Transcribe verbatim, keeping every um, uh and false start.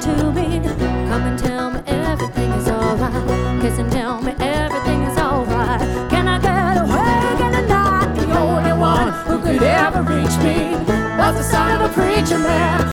to me. Come and tell me everything is alright. Kiss and tell me everything is alright. Can I get away? Can I not? The only one who could ever reach me was the son of a preacher man.